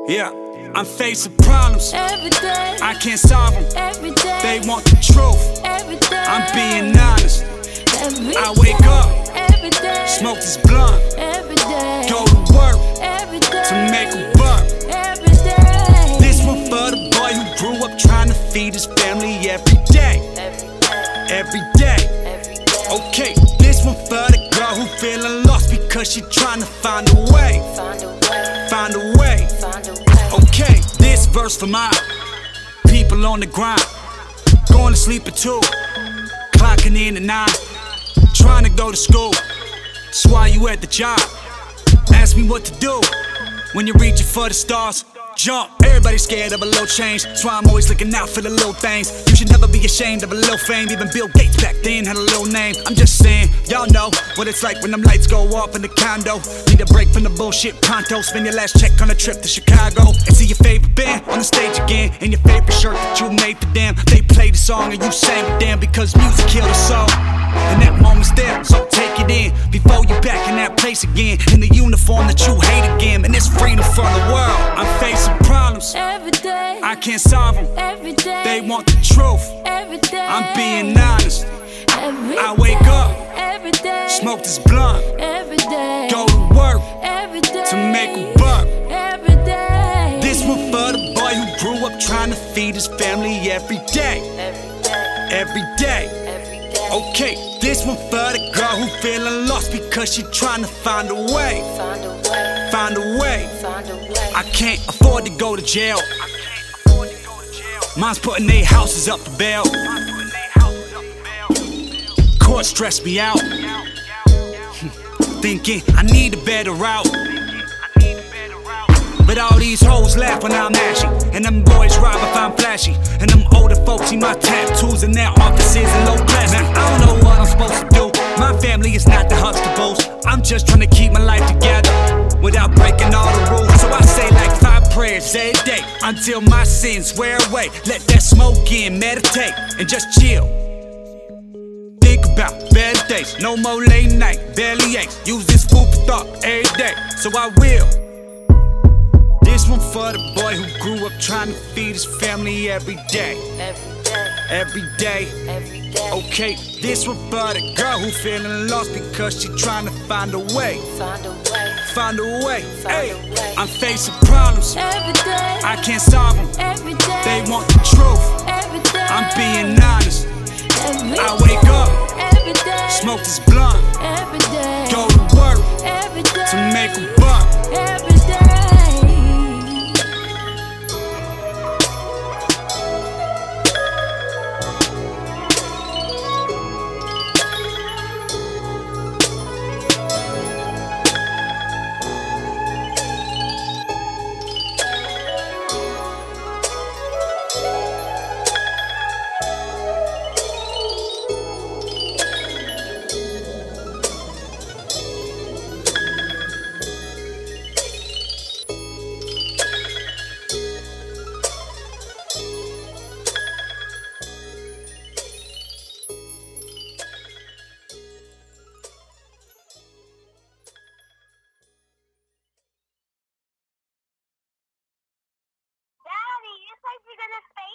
Yeah, I'm facing problems every day. I can't solve them. Every day. They want the truth. Every day. I'm being honest. Every I wake day. up, Every day. smoke this blunt, Every day. go to work Every day. to make a buck. Every day. This one for the boy who grew up trying to feed his family every day. Every day. Okay, this one for the girl who feeling lost because she trying to find a way. Find a way. Okay, this verse for my people on the grind, going to sleep at 2, clocking in at 9, trying to go to school. That's why you at the job. Ask me what to do when you're reaching for the stars. Jump, everybody's scared of a little change. That's why I'm always looking out for the little things. You should never be ashamed of a little fame. Even Bill Gates back then had a little name. I'm just saying, y'all know what it's like when them lights go off in the condo. Need a break from the bullshit pronto. Spend your last check on a trip to Chicago and see your favorite band on the stage again. In your favorite shirt that you made for them. They played the song and you sang with them because music killed us all. And that moment's there, so take it in before you back in that place again, in the uniform that you hate again. And it's freedom for the world. I'm facing problems Every day. I can't solve them. Every day. They want the truth. Every day. I'm being honest. Every I wake up, every day. smoke this blunt, Every day. go to work Every day. to make a buck. Every day. This one for the boy who grew up trying to feed his family every day. Every day. Okay, this one for the girl who feeling lost because she trying to find a way. Find a way. I can't afford to go to jail. Mine's putting their houses up for bail. Court stressed me out. Thinking I need a better route. But all these hoes laugh when I'm ashy, and them boys rob if I'm flashy, and them older folks see my tattoos in their offices and low class. Now I don't know what I'm supposed to do. My family is not the Huxtables. I'm just trying to keep my life together without breaking all the rules. So I say like 5 prayers every day until my sins wear away. Let that smoke in, meditate, and just chill. Think about better days, no more late night, belly aches. Use this food for thought every day, so I will. This one for the boy who grew up trying to feed his family every day. Every day. Okay, this one for the girl who feeling lost because she trying to find a way. Find a way. Hey, I'm facing problems Every day. I can't solve them. Every day. They want the truth. Every day. I'm being honest. Every I wake up, every day. smoke this blunt, Every day. go to work Every day. to make a buck. Every day. Daddy, it's like you're gonna fail.